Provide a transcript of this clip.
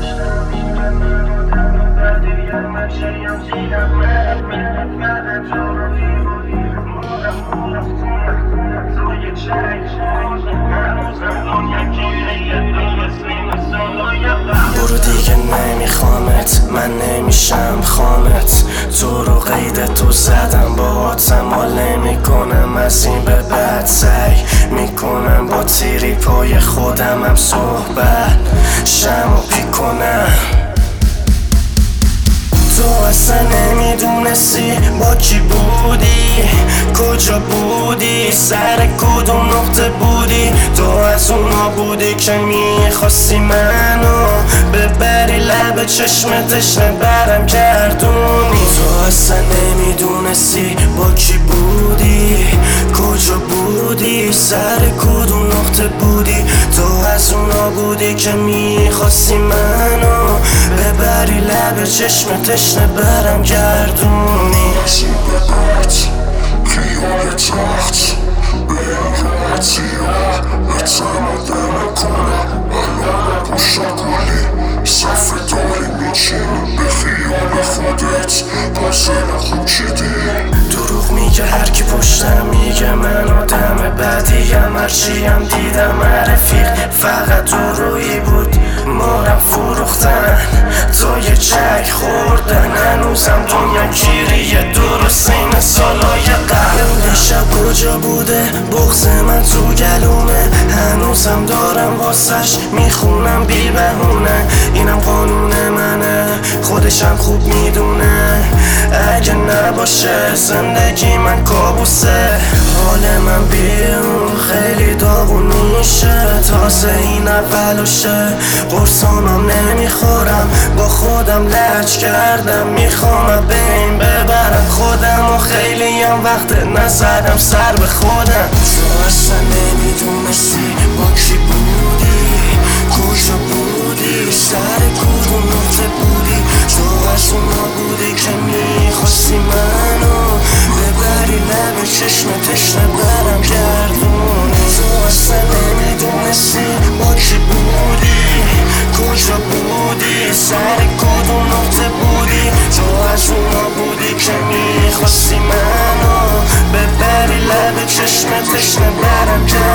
برو دیگه نمیخوامت، من نمیشم خامت. تو رو قید تو زدم، با تمال نمیکنم. از این به بعد سعی میکنم با تیری پای خودم هم صحبت شم و پی کنم. تو اصلا نمیدونستی با کی بودی، کجا بودی، سر کدوم نقطه بودی. تو از اونا بودی که میخواستی منو ببری لب چشم تشنه برم گردونی. تو اصلا نمیدونستی با کی بودی، کجا بودی، سر کدوم نقطه بودی. تو از اونا بودی که میخواستی منو ببری لب چشم تشنه برم گردونی. از این به بعد خیال تخت به این راحتی ها اعتماد نمیکنم. الان پشت گلی صفحه داری میچینی به خیال خودت پازل خوب چیدی. دروغ میگه هرکی پشتم میگه من آدم بدیم. هرچیم دیدم رفیق فقط تو روی بود، مارم فروختن تا یه چک خوردن. هنوزم دنیا گیریه درست این سالای قبل. شب کجا بوده بغض من تو گلومه، هنوزم دارم واسش میخونم بی بهونه. اینم قانون منه خودشم خوب میدونه، اگه نباشه زندگی من کابوسه. حال من بیرون خیلی داغون میشه، تازه این اولوشه. قرصانم نمیخورم با خودم لج کردم، میخوام به این ببرم خودم و خیلی هم وقت نزدم سر به خودم. تو اصلا نمیدونستی با کی بودی، کجا بودی، سر کدوم نقطه بودی. تو از اونا بودی که میخواستی منو ببری لب چشم تشنه برم گردونی. تو اصلا نمیدونستی با کی بودی، کجا بودی، سر کدوم نقطه بودی. تو از اونا بودی که میخواستی منو ببری لب چشم تشنه برم گردونی.